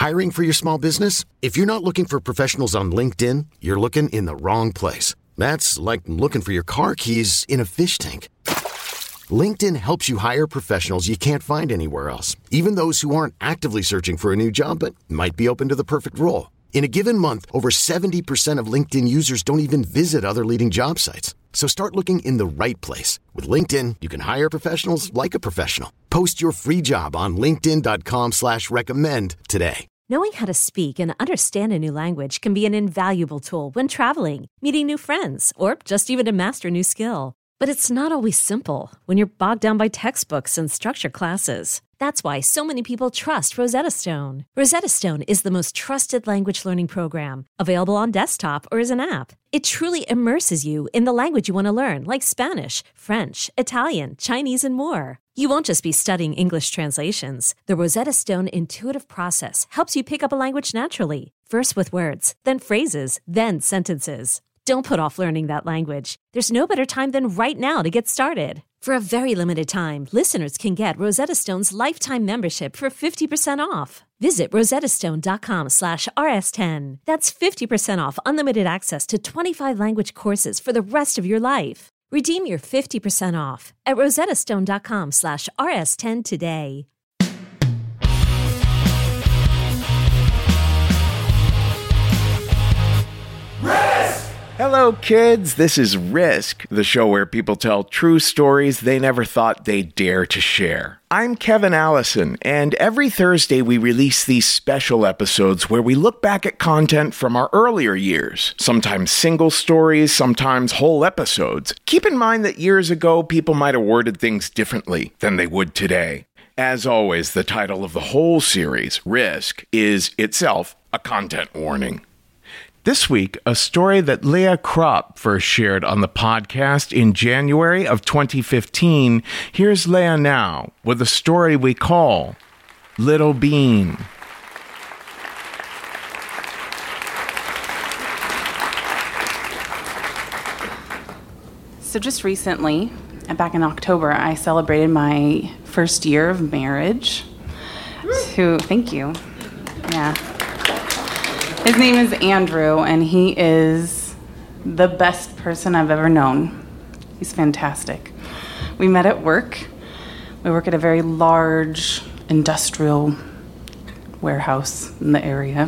Hiring for your small business? If you're not looking for professionals on LinkedIn, you're looking in the wrong place. That's like looking for your car keys in a fish tank. LinkedIn helps you hire professionals you can't find anywhere else, even those who aren't actively searching for a new job but might be open to the perfect role. In a given month, over 70% of LinkedIn users don't even visit other leading job sites. So start looking in the right place. With LinkedIn, you can hire professionals like a professional. Post your free job on linkedin.com/recommend today. Knowing how to speak and understand a new language can be an invaluable tool when traveling, meeting new friends, or just even to master a new skill. But it's not always simple when you're bogged down by textbooks and structured classes. That's why so many people trust Rosetta Stone. Rosetta Stone is the most trusted language learning program, available on desktop or as an app. It truly immerses you in the language you want to learn, like Spanish, French, Italian, Chinese, and more. You won't just be studying English translations. The Rosetta Stone intuitive process helps you pick up a language naturally, first with words, then phrases, then sentences. Don't put off learning that language. There's no better time than right now to get started. For a very limited time, listeners can get Rosetta Stone's lifetime membership for 50% off. Visit rosettastone.com/rs10. That's 50% off unlimited access to 25 language courses for the rest of your life. Redeem your 50% off at rosettastone.com/rs10 today. Hello, kids. This is Risk, the show where people tell true stories they never thought they'd dare to share. I'm Kevin Allison, and every Thursday we release these special episodes where we look back at content from our earlier years, sometimes single stories, sometimes whole episodes. Keep in mind that years ago, people might have worded things differently than they would today. As always, the title of the whole series, Risk, is itself a content warning. This week, a story that Leah Kropp first shared on the podcast in January of 2015. Here's Leah now with a story we call Little Bean. So just recently, back in October, I celebrated my first year of marriage. Thank you. Yeah. His name is Andrew, and he is the best person I've ever known. He's fantastic. We met at work. We work at a very large industrial warehouse in the area.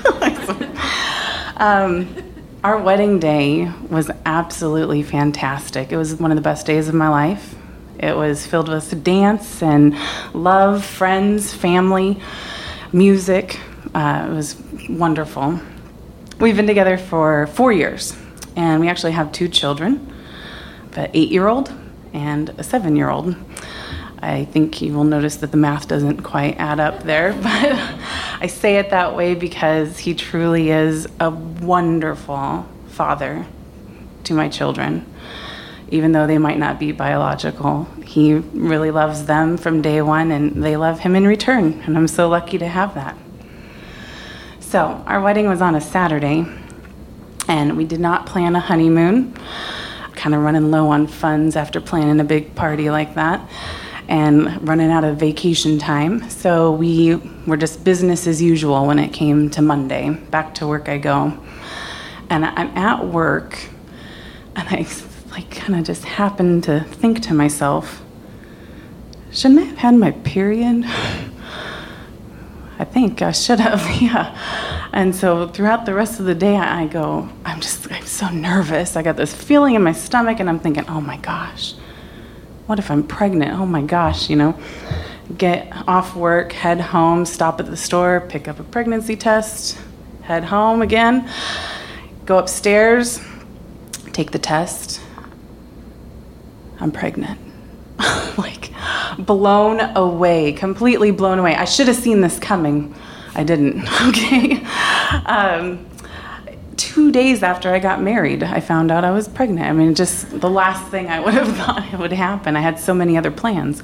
Our wedding day was absolutely fantastic. It was one of the best days of my life. It was filled with dance and love, friends, family, music. It was wonderful. We've been together for 4 years, and we actually have 2 children, an 8-year-old and a 7-year-old. I think you will notice that the math doesn't quite add up there, but I say it that way because he truly is a wonderful father to my children. Even though they might not be biological, he really loves them from day one, and they love him in return, and I'm so lucky to have that. So our wedding was on a Saturday, and we did not plan a honeymoon. Kind of running low on funds after planning a big party like that and running out of vacation time. So we were just business as usual when it came to Monday. Back to work I go. And I'm at work, and I kind of just happened to think to myself, shouldn't I have had my period? I think I should have, yeah. And so throughout the rest of the day, I go, I'm so nervous. I got this feeling in my stomach, and I'm thinking, oh my gosh, what if I'm pregnant? Oh my gosh, Get off work, head home, stop at the store, pick up a pregnancy test, head home again, go upstairs, take the test. I'm pregnant. Blown away, completely blown away. I should have seen this coming. I didn't, okay? 2 days after I got married, I found out I was pregnant. I mean, just the last thing I would have thought would happen. I had so many other plans.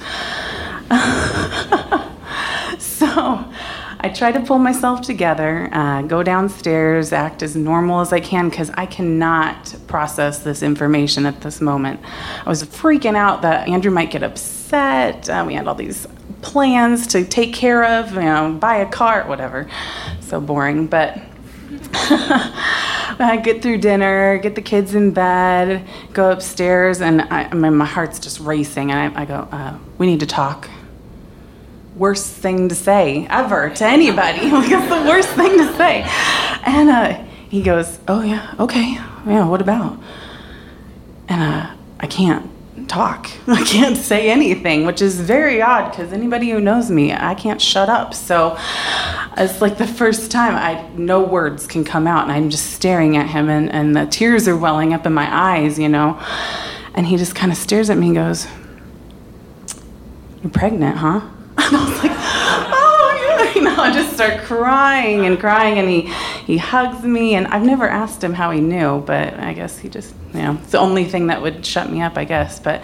So I try to pull myself together, go downstairs, act as normal as I can, because I cannot process this information at this moment. I was freaking out that Andrew might get upset. We had all these plans to take care of, buy a car, whatever. So boring, but I get through dinner, get the kids in bed, go upstairs, and my heart's just racing, and I go, we need to talk. Worst thing to say ever to anybody. Like, it's the worst thing to say. And he goes, oh yeah, okay, yeah, what about? And I can't talk. I can't say anything, which is very odd because anybody who knows me, I can't shut up. So it's like the first time no words can come out, and I'm just staring at him, and the tears are welling up in my eyes, And he just kind of stares at me and goes, "You're pregnant, huh?" And I was like, oh, yeah. I just start crying, and he hugs me, and I've never asked him how he knew, but I guess he just, it's the only thing that would shut me up, I guess, but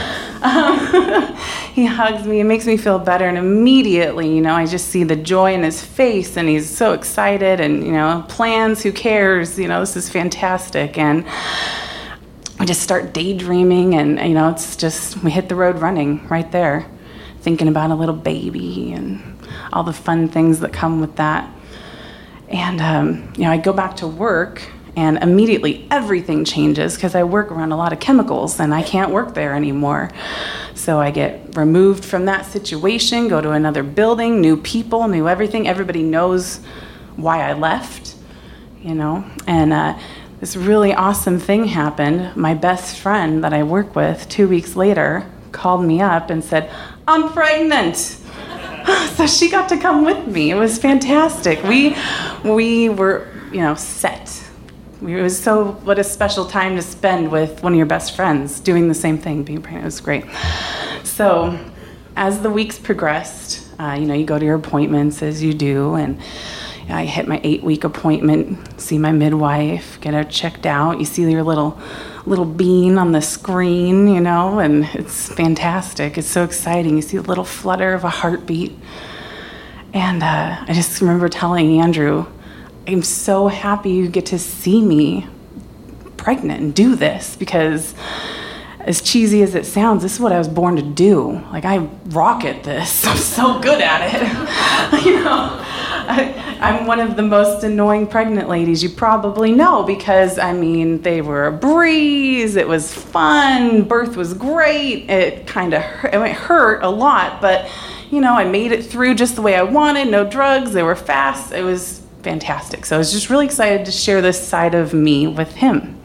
he hugs me and makes me feel better, and immediately, I just see the joy in his face, and he's so excited, and, plans, who cares, this is fantastic, and I just start daydreaming, and, it's just, we hit the road running right there, thinking about a little baby and all the fun things that come with that. And, I go back to work, and immediately everything changes because I work around a lot of chemicals, and I can't work there anymore. So I get removed from that situation, go to another building, new people, new everything. Everybody knows why I left, And this really awesome thing happened. My best friend that I work with 2 weeks later called me up and said, "I'm pregnant." So she got to come with me. It was fantastic. We were, set. It was what a special time to spend with one of your best friends doing the same thing, being pregnant. It was great. So as the weeks progressed, you go to your appointments as you do, and I hit my 8-week appointment, see my midwife, get her checked out. You see your little bean on the screen, and it's fantastic. It's so exciting. You see a little flutter of a heartbeat. And I just remember telling Andrew, I'm so happy you get to see me pregnant and do this, because as cheesy as it sounds, this is what I was born to do. Like, I rock at this. I'm so good at it. I'm one of the most annoying pregnant ladies you probably know, because, they were a breeze. It was fun. Birth was great. It kind of hurt a lot, but, I made it through just the way I wanted. No drugs. They were fast. It was fantastic. So I was just really excited to share this side of me with him.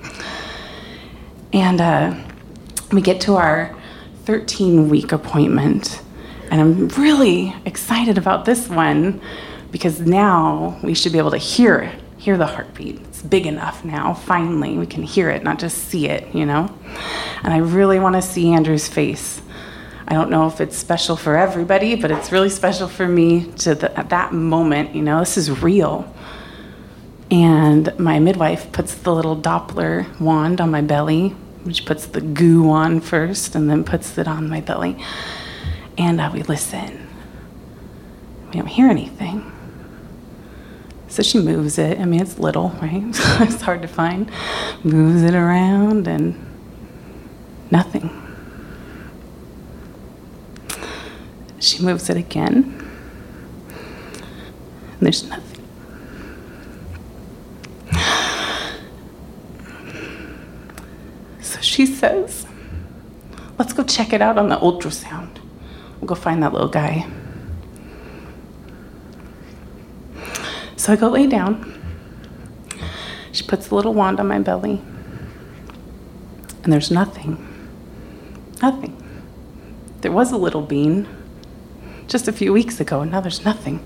And we get to our 13-week appointment, and I'm really excited about this one, because now we should be able to hear the heartbeat. It's big enough now, finally. We can hear it, not just see it, And I really want to see Andrew's face. I don't know if it's special for everybody, but it's really special for me at that moment, this is real. And my midwife puts the little Doppler wand on my belly, which puts the goo on first and then puts it on my belly. And we listen. We don't hear anything. So she moves it. It's little, right? It's hard to find. Moves it around, and nothing. She moves it again, and there's nothing. So she says, "Let's go check it out on the ultrasound. We'll go find that little guy." So I go lay down. She puts the little wand on my belly, and there's nothing. Nothing. There was a little bean just a few weeks ago, and now there's nothing.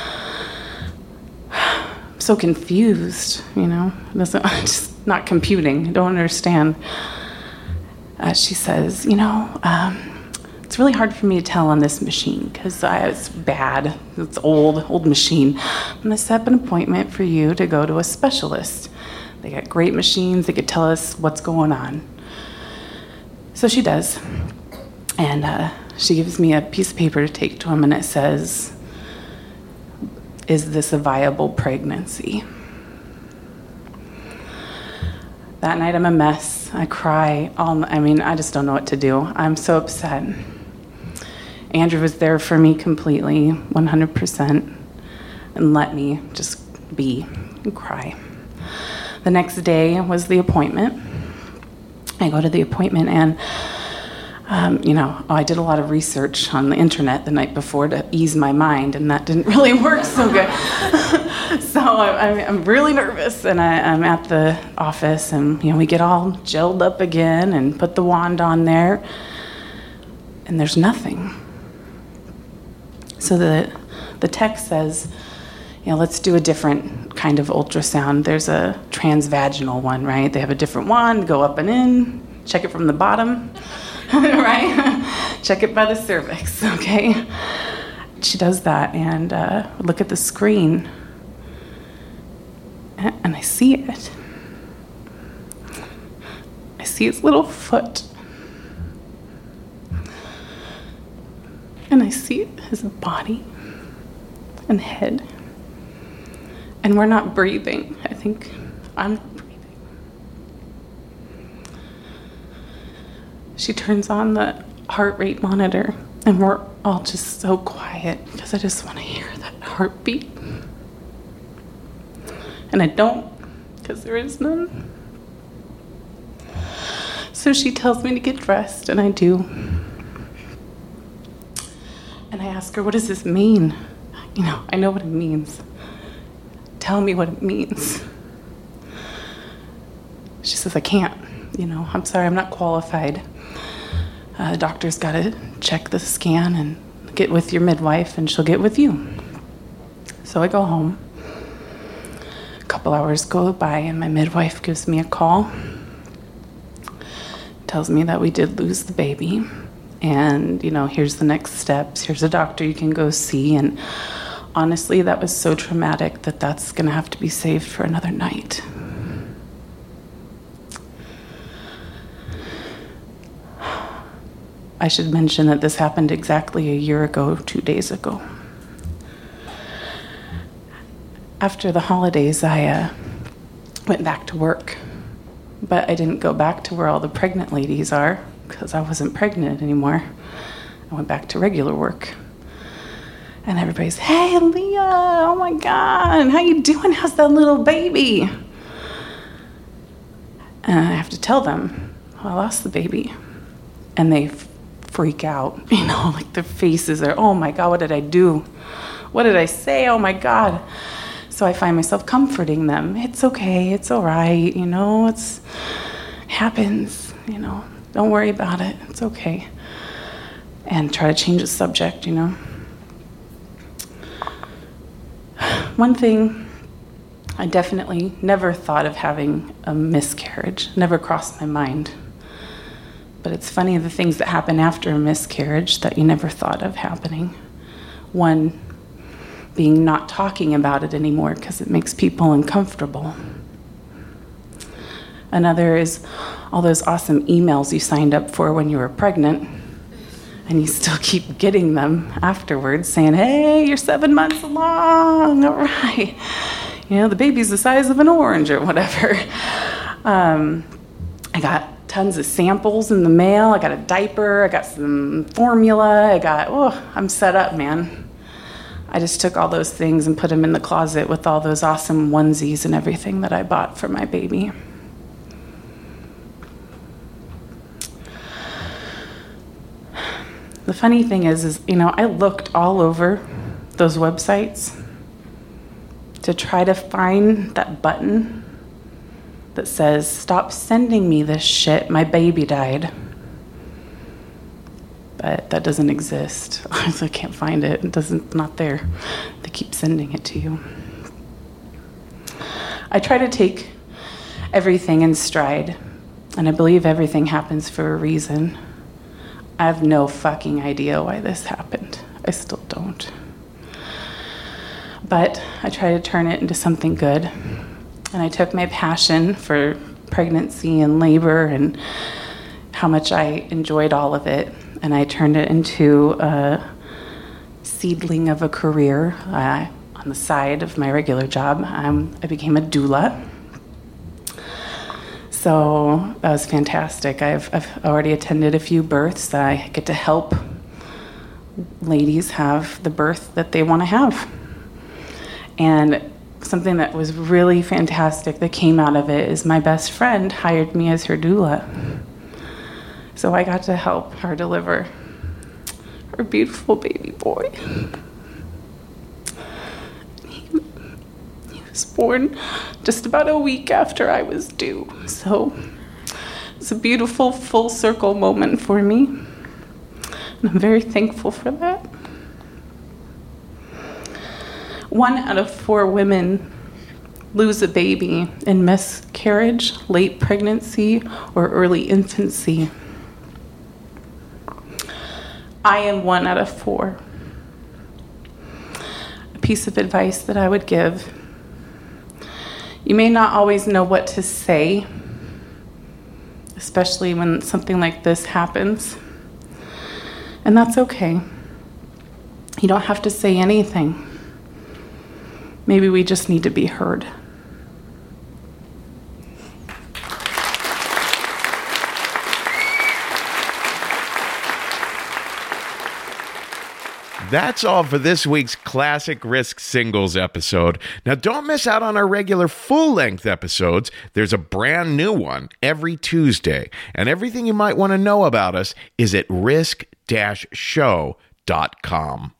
I'm so confused, just not computing. I don't understand. She says, it's really hard for me to tell on this machine because it's bad. It's old machine. I'm going to set up an appointment for you to go to a specialist. They got great machines. They could tell us what's going on. So she does. And she gives me a piece of paper to take to him, and it says, "Is this a viable pregnancy?" That night I'm a mess. I cry. I just don't know what to do. I'm so upset. Andrew was there for me completely, 100%, and let me just be and cry. The next day was the appointment. I go to the appointment and, I did a lot of research on the internet the night before to ease my mind, and that didn't really work so good. So I'm really nervous, and I'm at the office, and we get all gelled up again and put the wand on there, and there's nothing. So the text says, let's do a different kind of ultrasound. There's a transvaginal one, right? They have a different wand, go up and in, check it from the bottom, right? Check it by the cervix, okay? She does that, and look at the screen, and I see it. I see his little foot. And I see his body and head. And we're not breathing. I think I'm not breathing. She turns on the heart rate monitor, and we're all just so quiet because I just want to hear that heartbeat. And I don't, because there is none. So she tells me to get dressed, and I do. And I ask her, what does this mean? I know what it means. Tell me what it means. She says, I can't. I'm sorry, I'm not qualified. The doctor's got to check the scan and get with your midwife, and she'll get with you. So I go home. A couple hours go by, and my midwife gives me a call. Tells me that we did lose the baby. And, here's the next steps. Here's a doctor you can go see. And honestly, that was so traumatic that that's going to have to be saved for another night. I should mention that this happened exactly a year ago, 2 days ago. After the holidays, I went back to work. But I didn't go back to where all the pregnant ladies are, because I wasn't pregnant anymore. I went back to regular work. And everybody's, hey, Leah, oh my God, how you doing? How's that little baby? And I have to tell them, I lost the baby. And they freak out, like their faces are, oh my God, what did I do? What did I say? Oh my God. So I find myself comforting them. It's okay, it's all right, it happens, don't worry about it, it's okay. And try to change the subject, One thing, I definitely never thought of having a miscarriage, never crossed my mind. But it's funny the things that happen after a miscarriage that you never thought of happening. One being not talking about it anymore because it makes people uncomfortable. Another is all those awesome emails you signed up for when you were pregnant, and you still keep getting them afterwards saying, hey, you're 7 months along, all right. The baby's the size of an orange or whatever. I got tons of samples in the mail. I got a diaper, I got some formula, I'm set up, man. I just took all those things and put them in the closet with all those awesome onesies and everything that I bought for my baby. The funny thing is, I looked all over those websites to try to find that button that says, stop sending me this shit, my baby died. But that doesn't exist. I can't find it. Not there. They keep sending it to you. I try to take everything in stride, and I believe everything happens for a reason. I have no fucking idea why this happened. I still don't. But I try to turn it into something good. And I took my passion for pregnancy and labor and how much I enjoyed all of it, and I turned it into a seedling of a career on the side of my regular job. I became a doula. So that was fantastic. I've already attended a few births. I get to help ladies have the birth that they want to have. And something that was really fantastic that came out of it is my best friend hired me as her doula. So I got to help her deliver her beautiful baby boy. He was born just about a week after I was due. So it's a beautiful full circle moment for me. And I'm very thankful for that. 1 out of 4 women lose a baby in miscarriage, late pregnancy, or early infancy. I am 1 out of 4. A piece of advice that I would give: you may not always know what to say, especially when something like this happens. And that's okay. You don't have to say anything. Maybe we just need to be heard. That's all for this week's Classic Risk Singles episode. Now, don't miss out on our regular full-length episodes. There's a brand new one every Tuesday, and everything you might want to know about us is at risk-show.com.